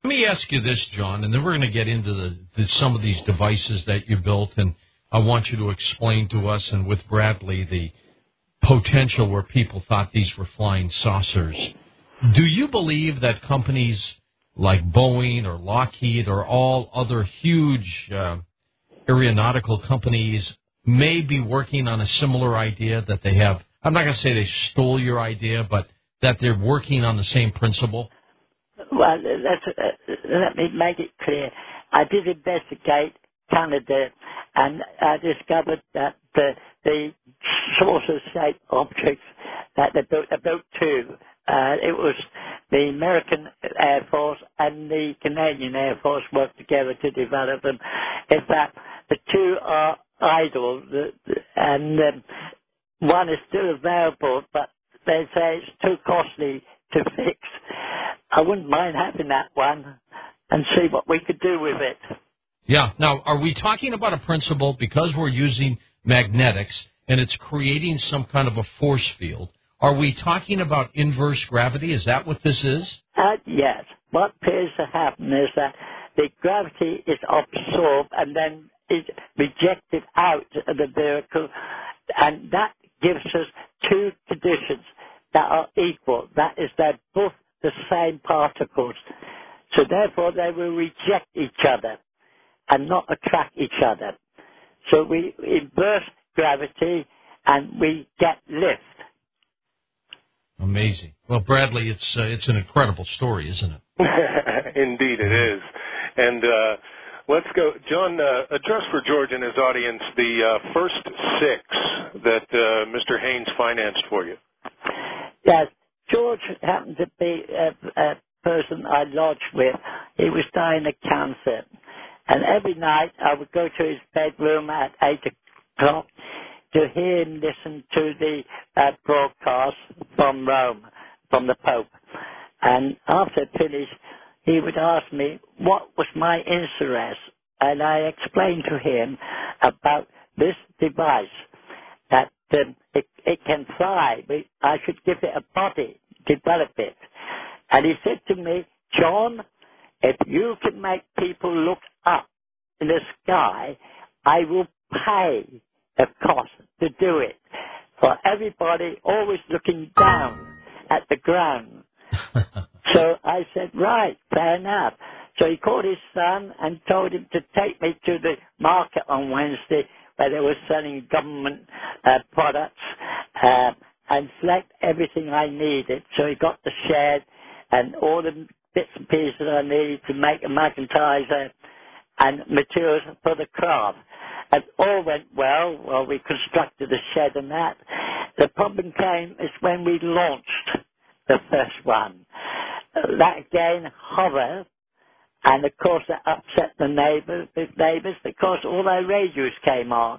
Let me ask you this, John, and then we're going to get into some of these devices that you built, and I want you to explain to us, and with Bradley, the potential where people thought these were flying saucers. Do you believe that companies like Boeing or Lockheed or all other huge aeronautical companies may be working on a similar idea that they have? I'm not going to say they stole your idea, but that they're working on the same principle? Well, let me make it clear. I did investigate Canada, and I discovered that the saucer-shaped objects that they built two. It was the American Air Force and the Canadian Air Force worked together to develop them. In fact, the two are idle, and one is still available, but they say it's too costly to fix. I wouldn't mind having that one and see what we could do with it. Yeah. Now, are we talking about a principle because we're using magnetics and it's creating some kind of a force field? Are we talking about inverse gravity? Is that what this is? Yes. What appears to happen is that the gravity is absorbed and then is rejected out of the vehicle, and that gives us two conditions that are equal. That is, they're both the same particles. So therefore they will reject each other and not attract each other. So we inverse gravity and we get lift. Amazing. Well, Bradley, it's an incredible story, isn't it? Indeed it is. And let's go. John, address for George and his audience the first six that Mr. Haynes financed for you. Yes. George happened to be a person I lodged with. He was dying of cancer. And every night I would go to his bedroom at 8 o'clock to hear him listen to the broadcast from Rome, from the Pope. And after finished, he would ask me what was my interest. And I explained to him about this device, that it can fly. I should give it a body, develop it. And he said to me, John, if you can make people look up in the sky, I will pay the cost to do it. For everybody always looking down at the ground. So I said, right, fair enough. So he called his son and told him to take me to the market on Wednesday where they were selling government products and select everything I needed. So he got the shed and all the bits and pieces I needed to make a magnetizer and materials for the craft. And all went well while we constructed the shed and that. The problem came is when we launched the first one. That again hovered, and of course that upset the neighbours because all their radios came on.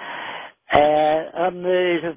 On the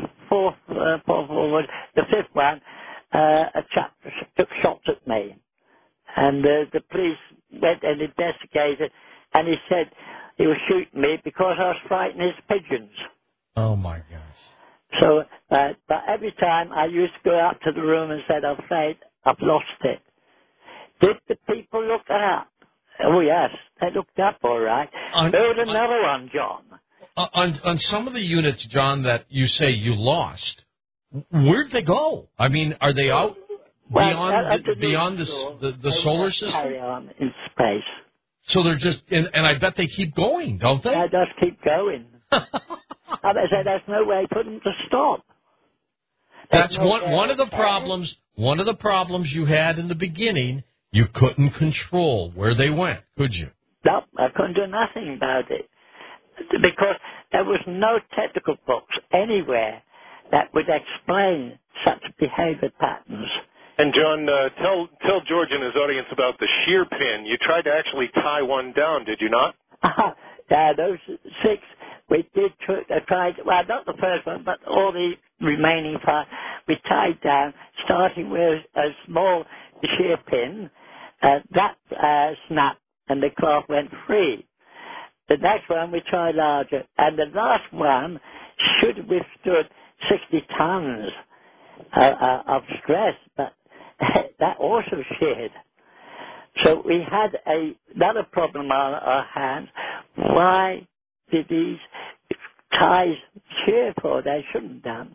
fifth one, a chap took shots at me, and the police went and investigated, and he said he was shooting me because I was frightening his pigeons. Oh my gosh! So, but every time I used to go out to the room and said, "I'm afraid I've lost it." Did the people look up? Oh yes, they looked up all right. Build another one, John. On some of the units, John, that you say you lost, where'd they go? I mean, are they out beyond the solar system? Carry on in space. So they're just, and I bet they keep going, don't they? They just keep going. And they say there's no way for them to stop. That's one of the problems. One of the problems you had in the beginning. You couldn't control where they went, could you? No, I couldn't do nothing about it because there was no technical books anywhere that would explain such behavior patterns. And John, tell George and his audience about the shear pin. You tried to actually tie one down, did you not? Yeah, those six we did try. Well, not the first one, but all the remaining five we tied down, starting with a small shear pin. That snapped and the cloth went free. The next one we tried larger, and the last one should have withstood 60 tons of stress, but that also sheared. So we had another problem on our hands. Why did these ties shear for? They shouldn't have done.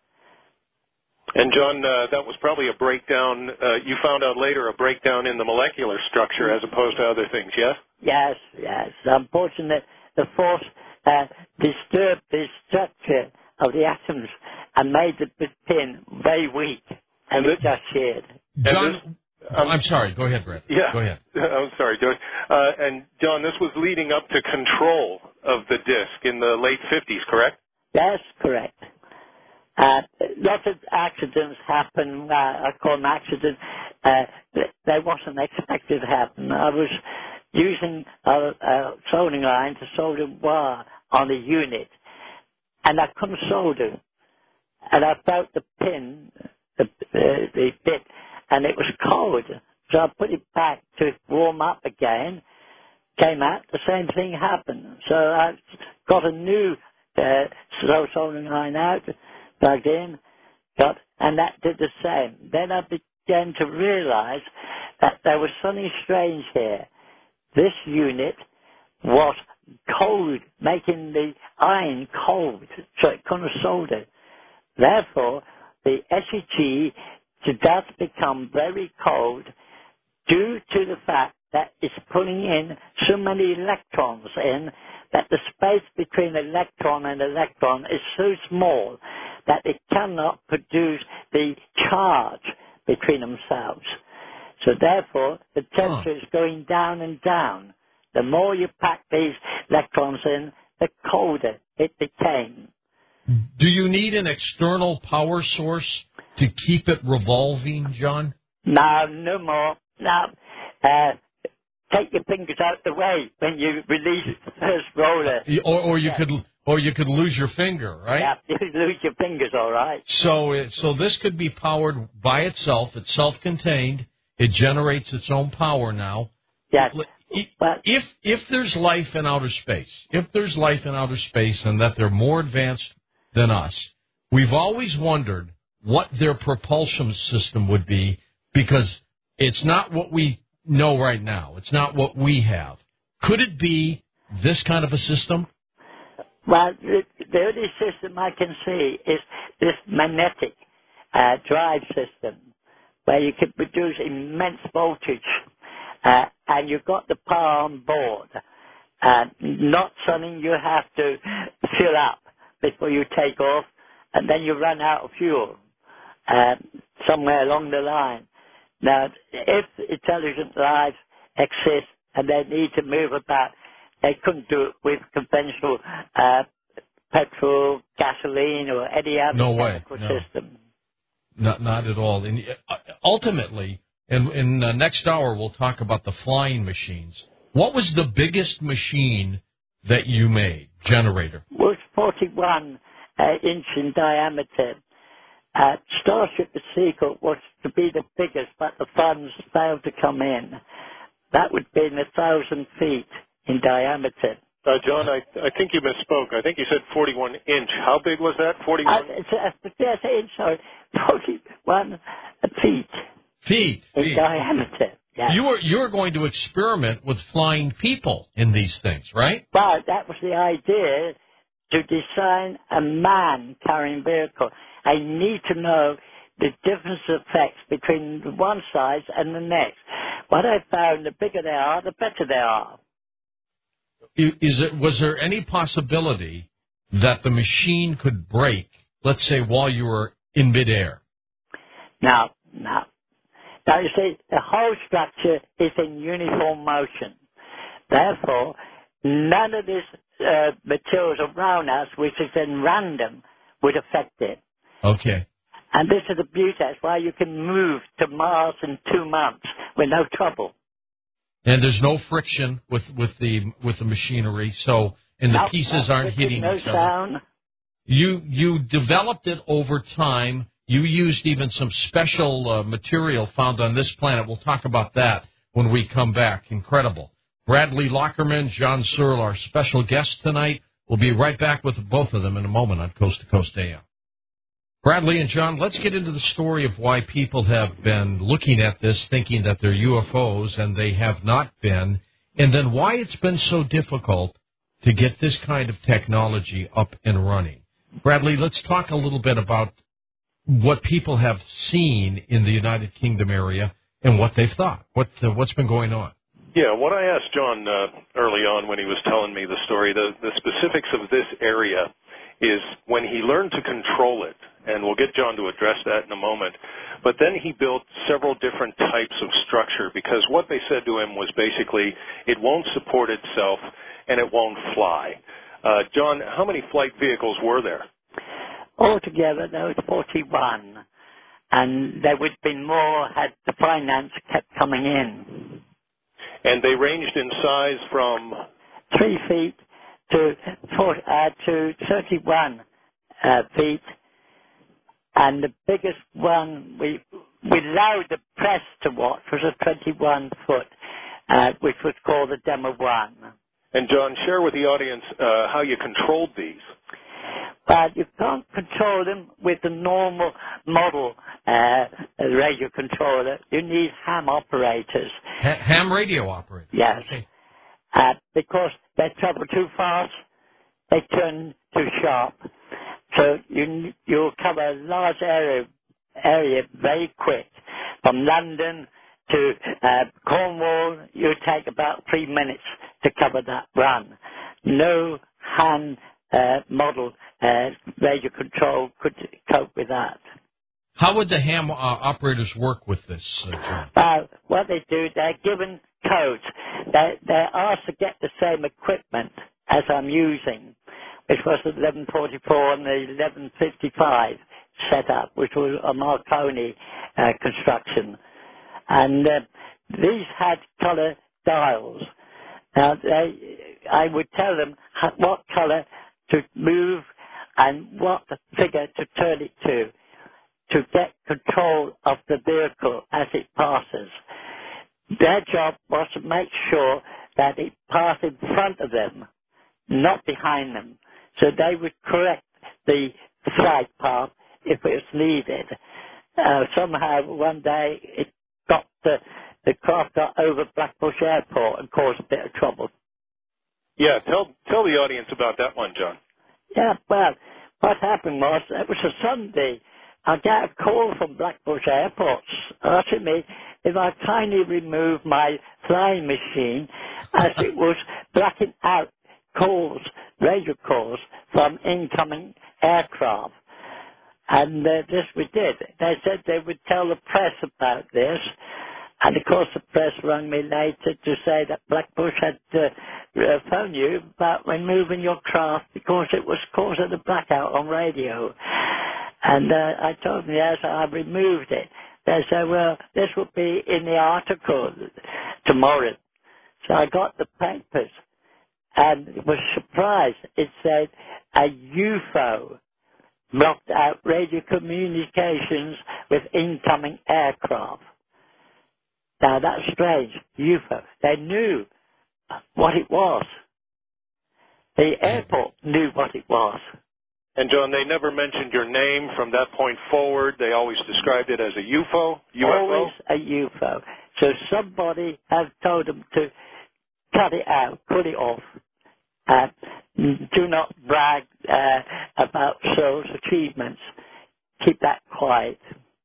And John, that was probably a breakdown. You found out later a breakdown in the molecular structure as opposed to other things, yes? Yes. Unfortunately, the force disturbed the structure of the atoms and made the pin very weak, and it just sheared. John, I'm sorry. Go ahead, Brett. Yeah. Go ahead. I'm sorry, George. And John, this was leading up to control of the disc in the late 50s, correct? That's correct. Lots of accidents happen. I call them accidents. They wasn't expected to happen. I was using a soldering line to solder wire on the unit, and I couldn't solder. And I felt the pin, the bit, and it was cold. So I put it back to warm up again. Came out, the same thing happened. So I got a new soldering line out, plugged in, and that did the same. Then I began to realize that there was something strange here. This unit was cold, making the iron cold, so it couldn't solder. Therefore, the SEG does become very cold due to the fact that it's pulling in so many electrons in that the space between electron and electron is so small that it cannot produce the charge between themselves. So therefore, the temperature is going down and down. The more you pack these electrons in, the colder it became. Do you need an external power source to keep it revolving, John? No more. No. Take your fingers out the way when you release the first roller. Or you could lose your finger, right? Yeah, you could lose your fingers, all right. So this could be powered by itself. It's self-contained. It generates its own power now. Yes. But if there's life in outer space, and that they're more advanced than us, we've always wondered what their propulsion system would be, because it's not what we know right now. It's not what we have. Could it be this kind of a system? Well, the only system I can see is this magnetic drive system, where you can produce immense voltage, and you've got the power on board. Not something you have to fill up before you take off, and then you run out of fuel somewhere along the line. Now, if intelligent life exists and they need to move about, they couldn't do it with conventional petrol, gasoline, or any other chemical system. Not at all. And ultimately, in next hour, we'll talk about the flying machines. What was the biggest machine that you made, generator? It was 41 inch in diameter. Starship the Seagull was to be the biggest, but the funds failed to come in. That would be 1,000 feet in diameter. John, I think you misspoke. I think you said 41 inch. How big was that? 41? Yes, inch, sorry. 41 feet. Feet. In diameter. Yes. You were going to experiment with flying people in these things, right? Well, that was the idea, to design a man-carrying vehicle. I need to know the difference effects between one size and the next. What I found, the bigger they are, the better they are. Was there any possibility that the machine could break, let's say, while you were in midair? No. Now, you see, the whole structure is in uniform motion. Therefore, none of this materials around us, which is in random, would affect it. Okay. And this is the beauty. That's why you can move to Mars in 2 months with no trouble. And there's no friction with the machinery, so the pieces aren't hitting each other. Sound. You developed it over time. You used even some special material found on this planet. We'll talk about that when we come back. Incredible. Bradley Lockerman, John Searle, our special guest tonight. We'll be right back with both of them in a moment on Coast to Coast AM. Bradley and John, let's get into the story of why people have been looking at this thinking that they're UFOs and they have not been, and then why it's been so difficult to get this kind of technology up and running. Bradley, let's talk a little bit about what people have seen in the United Kingdom area and what they've thought. What's been going on? Yeah, what I asked John early on when he was telling me the story, the specifics of this area is when he learned to control it, and we'll get John to address that in a moment, but then he built several different types of structure because what they said to him was basically it won't support itself and it won't fly. John, how many flight vehicles were there? Altogether, there was 41, and there would have been more had the finance kept coming in. And they ranged in size from 3 feet to 31 feet, and the biggest one we allowed the press to watch was a 21 foot, which was called the Demo 1. And John, share with the audience how you controlled these. But you can't control them with the normal model radio controller. You need ham operators. Ham radio operators? Yes. Okay. Because they travel too fast, they turn too sharp. So you'll cover a large area very quick. From London to Cornwall, you take about 3 minutes to cover that run. No hand model radio control could cope with that. How would the ham operators work with this, John? What they do, they're given codes. They're asked to get the same equipment as I'm using, which was the 1144 and the 1155 setup, which was a Marconi construction. And these had color dials. Now, I would tell them what color to move and what figure to turn it to get control of the vehicle as it passes. Their job was to make sure that it passed in front of them, not behind them, so they would correct the flight path if it was needed. Somehow, one day, the craft got over Blackbush Airport and caused a bit of trouble. Yeah, tell the audience about that one, John. Yeah, well, what happened was, it was a Sunday. I got a call from Blackbush Airport asking me if I kindly remove my flying machine as it was blacking out calls, radio calls from incoming aircraft. And this we did. They said they would tell the press about this. And of course the press rang me later to say that Blackbush had phoned you about removing your craft because it was causing the blackout on radio. And I told them, yes, I removed it. They said, well, this will be in the article tomorrow. So I got the papers and was surprised. It said a UFO blocked out radio communications with incoming aircraft. Now that's strange, UFO. They knew what it was. The airport knew what it was. And John, they never mentioned your name from that point forward. They always described it as a UFO? Always a UFO. So somebody has told them to cut it out, cut it off. Do not brag about those achievements. Keep that quiet.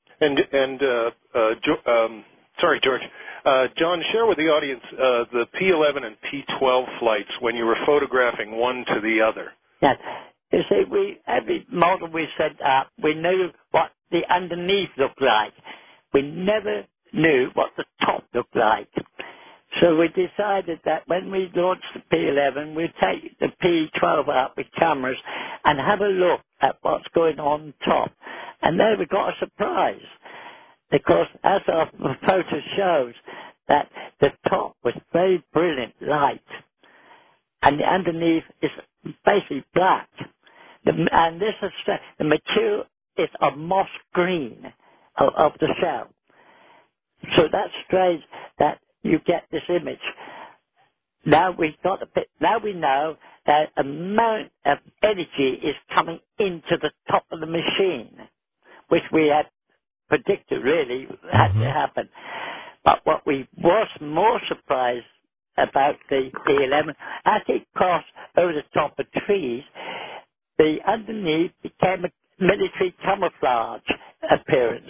Sorry, George. John, share with the audience the P-11 and P-12 flights when you were photographing one to the other. Yeah. You see, every model we set up, we knew what the underneath looked like. We never knew what the top looked like. So we decided that when we launched the P-11, we'd take the P-12 out with cameras and have a look at what's going on top. And there we got a surprise. Because as our photo shows, that the top was very brilliant light. And the underneath is basically black. And this is the material is a moss green of the shell. So that's strange that you get this image. Now we know that amount of energy is coming into the top of the machine. which we had predicted really had to happen. But what we was more surprised about the 11, as it crossed over the top of trees, the underneath became a military camouflage appearance.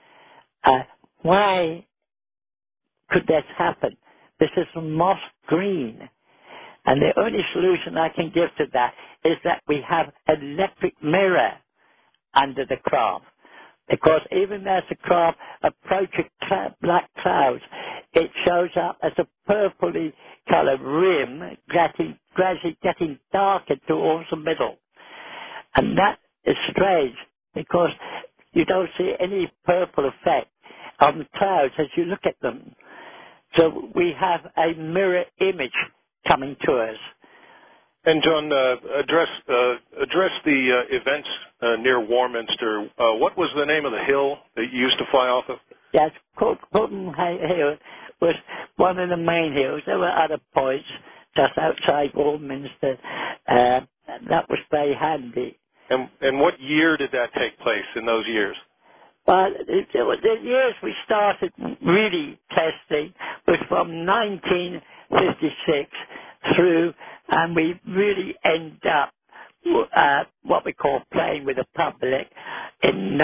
Why could this happen? This is moss green. And the only solution I can give to that is that we have an electric mirror under the craft. Because even as the craft approaches black clouds, it shows up as a purpley colored rim, gradually getting darker towards the middle. And that is strange because you don't see any purple effect on the clouds as you look at them. So we have a mirror image coming to us. And John, address the events near Warminster. What was the name of the hill that you used to fly off of? Yes, Coulton Hill was one of the main hills. There were other points just outside Warminster. That was very handy. And what year did that take place in those years? Well, the years we started really testing was from 1956 through, and we really end up what we call playing with the public in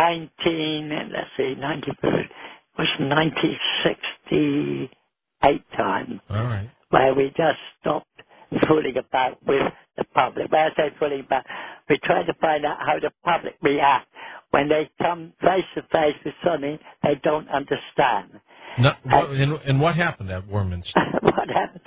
1968 time. All right. Where we just stopped fooling about with the public. When I say fooling about, we try to find out how the public react when they come face to face with something they don't understand. No, and what happened at Warminster? What happened?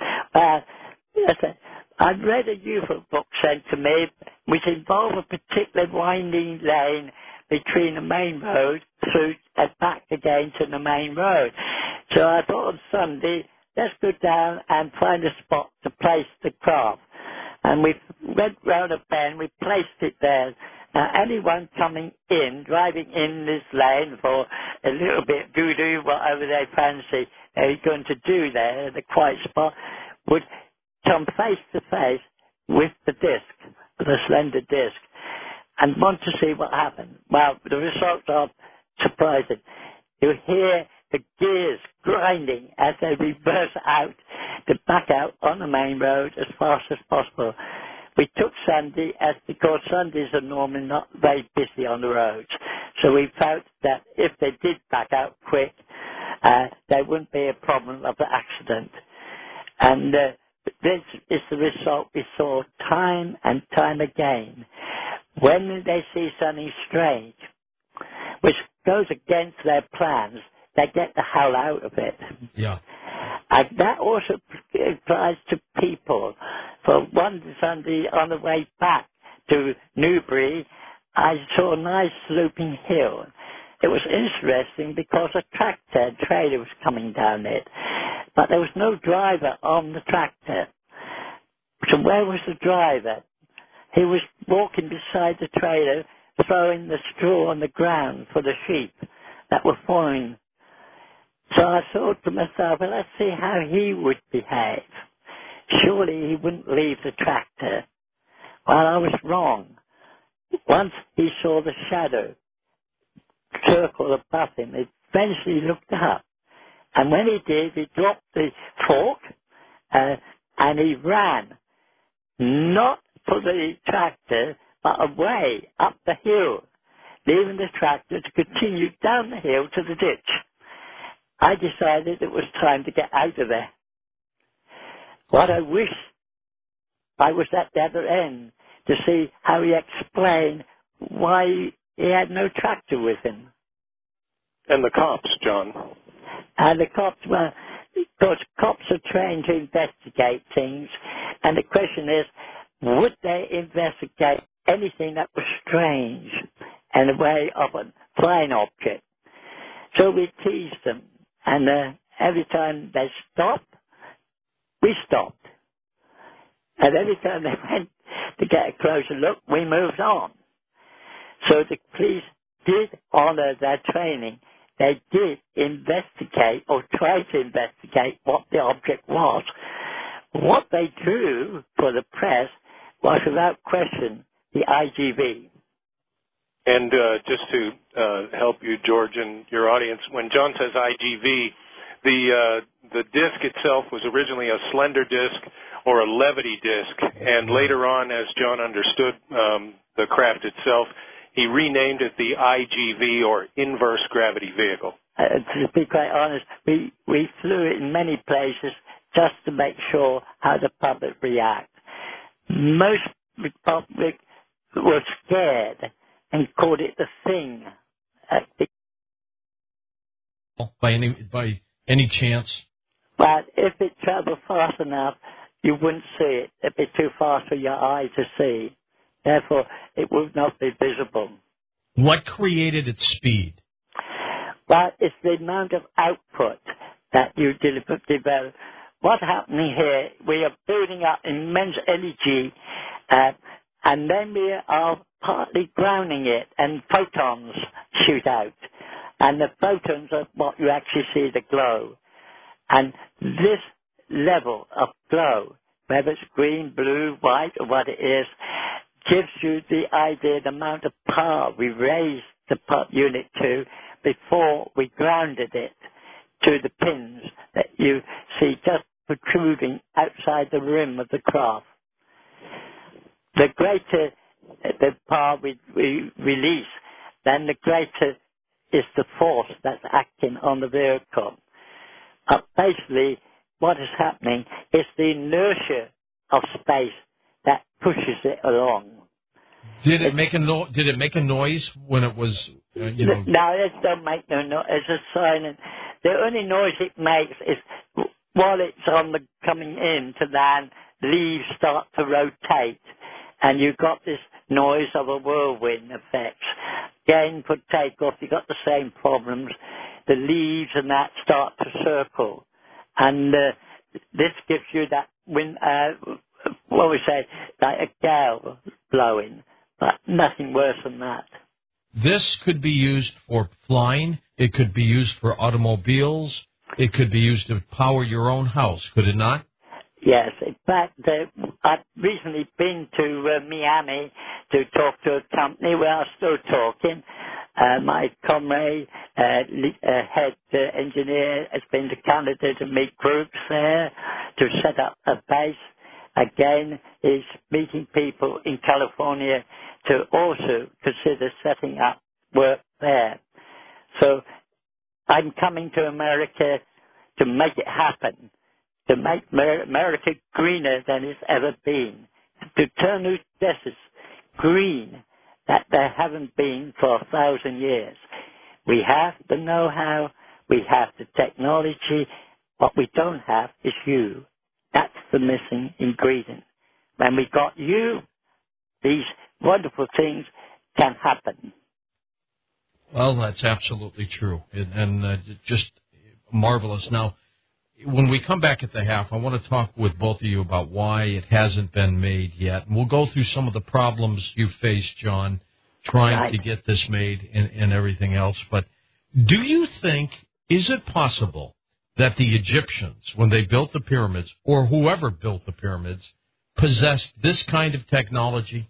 Listen, I've read a UFO book sent to me which involved a particular winding lane between the main road through and back again to the main road. So I thought on Sunday, let's go down and find a spot to place the craft. And we went round a bend, we placed it there. Now, anyone coming in, driving in this lane for a little bit doo-doo, whatever they fancy they're going to do there, the quiet spot, would come face to face with the disc, the slender disc, and want to see what happened. Well, the results are surprising. You hear the gears grinding as they reverse out to back out on the main road as fast as possible. We took Sunday because Sundays are normally not very busy on the roads. So we felt that if they did back out quick, there wouldn't be a problem of the accident. And this is the result we saw time and time again. When they see something strange, which goes against their plans, they get the hell out of it. Yeah. And that also applies to people. For one Sunday on the way back to Newbury, I saw a nice sloping hill. It was interesting because a trailer was coming down it, but there was no driver on the tractor. So where was the driver? He was walking beside the trailer, throwing the straw on the ground for the sheep that were following. So I thought to myself, well, let's see how he would behave. Surely he wouldn't leave the tractor. Well, I was wrong. Once he saw the shadow circle above him, he eventually looked up. And when he did, he dropped the fork and he ran. Not for the tractor, but away up the hill, leaving the tractor to continue down the hill to the ditch. I decided it was time to get out of there. What I wish I was at the other end to see how he explained why he had no tractor with him. And the cops, John? And the cops, well, because cops are trained to investigate things, and the question is, would they investigate anything that was strange in the way of a flying object? So we teased them, and every time they stopped, we stopped. And every time they went to get a closer look, we moved on. So the police did honor their training. They did investigate or try to investigate what the object was. What they drew for the press was without question the IGV. And just to help you, George, and your audience, when John says IGV, the disc itself was originally a slender disc or a levity disc, and later on, as John understood the craft itself, he renamed it the IGV, or Inverse Gravity Vehicle. To be quite honest, we flew it in many places just to make sure how the public react. Most public were scared and called it the Thing. By any chance? But if it traveled fast enough, you wouldn't see it. It'd be too fast for your eye to see. Therefore, it would not be visible. What created its speed? But it's the amount of output that you develop. What's happening here, we are building up immense energy, and then we are partly grounding it, and photons shoot out. And the photons are what you actually see, the glow. And this level of glow, whether it's green, blue, white, or what it is, gives you the idea, the amount of power we raised the unit to before we grounded it to the pins that you see just protruding outside the rim of the craft. The greater the power we release, then the greater is the force that's acting on the vehicle. Basically, what is happening is the inertia of space that pushes it along. Did it make a noise when it was? No, it don't make no noise. It's a silent. The only noise it makes is while it's coming in to land, leaves start to rotate, and you've got this noise of a whirlwind effect. Again, for takeoff, you've got the same problems. The leaves and that start to circle, and this gives you that wind. What we say, like a gale blowing, but nothing worse than that. This could be used for flying. It could be used for automobiles. It could be used to power your own house, could it not? Yes. In fact, I've recently been to Miami to talk to a company where I'm still talking. My comrade, head engineer, has been to Canada to meet groups there to set up a base. Again, is meeting people in California to also consider setting up work there. So I'm coming to America to make it happen, to make America greener than it's ever been, to turn those deserts green that they haven't been for 1,000 years. We have the know-how, we have the technology. What we don't have is you. That's the missing ingredient. When we got you, these wonderful things can happen. Well, that's absolutely true, and just marvelous. Now, when we come back at the half, I want to talk with both of you about why it hasn't been made yet. And we'll go through some of the problems you faced, John, trying to get this made and everything else. But do you think, is it possible that the Egyptians, when they built the pyramids, or whoever built the pyramids, possessed this kind of technology?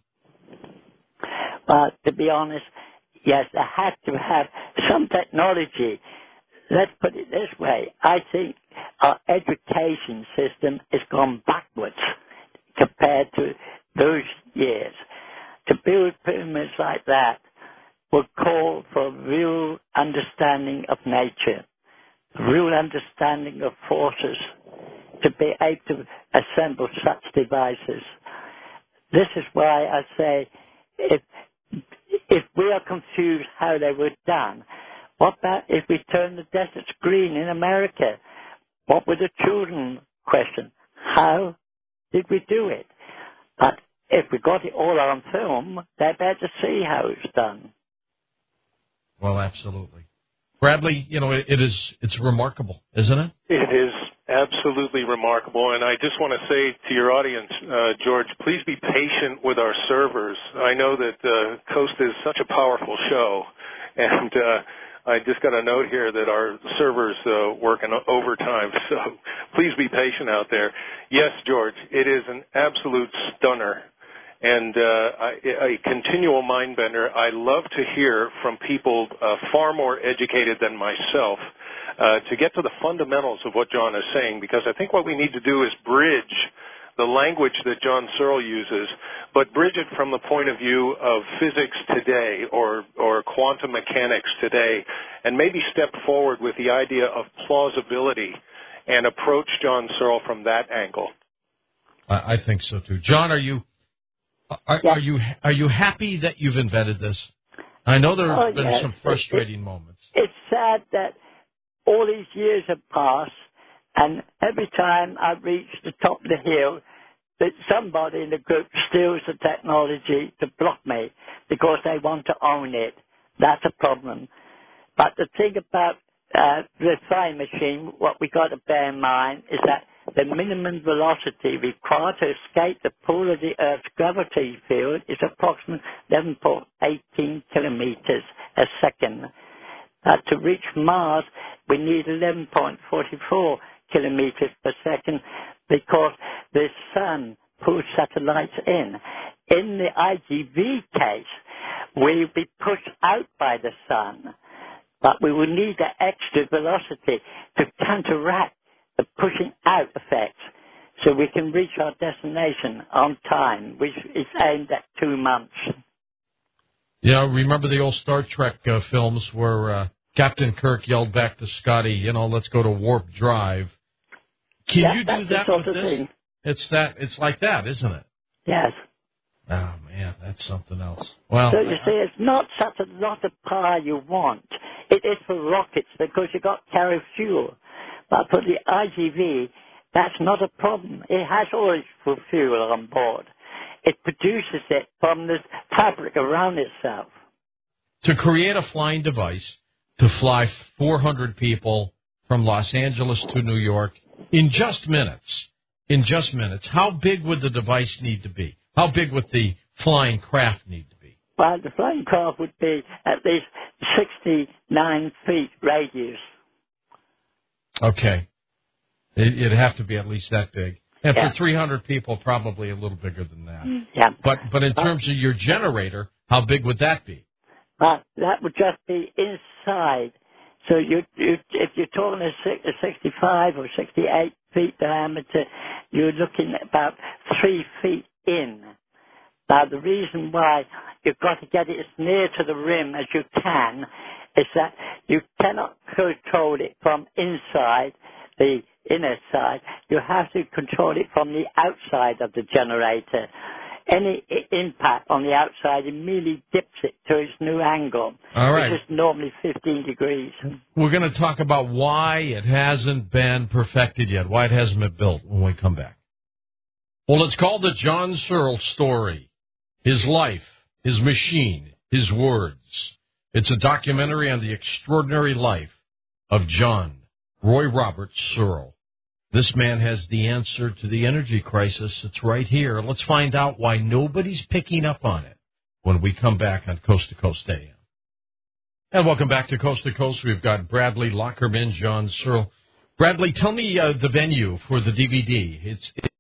To be honest, yes, they had to have some technology. Let's put it this way. I think our education system has gone backwards compared to those years. To build pyramids like that would call for real understanding of nature, real understanding of forces, to be able to assemble such devices. This is why I say, if we are confused how they were done, what about if we turn the deserts green in America? What would the children question? How did we do it? But if we got it all on film, they're better to see how it's done. Well, absolutely. Bradley, it's remarkable, isn't it? It is absolutely remarkable, and I just want to say to your audience, George, please be patient with our servers. I know that Coast is such a powerful show, and I just got a note here that our servers work in overtime, so please be patient out there. Yes, George, it is an absolute stunner, and a continual mind bender. I love to hear from people far more educated than myself to get to the fundamentals of what John is saying, because I think what we need to do is bridge the language that John Searle uses, but bridge it from the point of view of physics today or quantum mechanics today, and maybe step forward with the idea of plausibility and approach John Searle from that angle. I think so too. John, are you happy that you've invented this? I know there have been some frustrating moments. It's sad that all these years have passed, and every time I reach the top of the hill, that somebody in the group steals the technology to block me because they want to own it. That's a problem. But the thing about the flying machine, what we got to bear in mind is that the minimum velocity required to escape the pull of the Earth's gravity field is approximately 11.18 kilometers a second. To reach Mars, we need 11.44 kilometers per second because the sun pulls satellites in. In the IGV case, we'll be pushed out by the sun, but we will need the extra velocity to counteract the pushing out effects so we can reach our destination on time, which is aimed at 2 months. Yeah, remember the old Star Trek films where Captain Kirk yelled back to Scotty, let's go to warp drive. Can you do that with this? Thing. It's like that, isn't it? Yes. Oh, man, that's something else. Well, so you see, it's not such a lot of power you want. It is for rockets because you've got to carry fuel. But for the IGV, that's not a problem. It has all its fuel on board. It produces it from the fabric around itself. To create a flying device to fly 400 people from Los Angeles to New York in just minutes, how big would the device need to be? How big would the flying craft need to be? Well, the flying craft would be at least 69 feet radius. Okay. It'd have to be at least that big. And yeah. For 300 people, probably a little bigger than that. Yeah. But in terms of your generator, how big would that be? That would just be inside. So if you're talking a 65 or 68 feet diameter, you're looking at about 3 feet in. Now, the reason why you've got to get it as near to the rim as you can is that you cannot control it from inside the inner side. You have to control it from the outside of the generator. Any impact on the outside immediately dips it to its new angle, all right, which is normally 15 degrees. We're going to talk about why it hasn't been perfected yet, why it hasn't been built when we come back. Well, it's called the John Searle story. His life, his machine, his words. It's a documentary on the extraordinary life of John Roy Roberts Searle. This man has the answer to the energy crisis. It's right here. Let's find out why nobody's picking up on it when we come back on Coast to Coast AM. And welcome back to Coast to Coast. We've got Bradley Lockerman, John Searle. Bradley, tell me the venue for the DVD. It's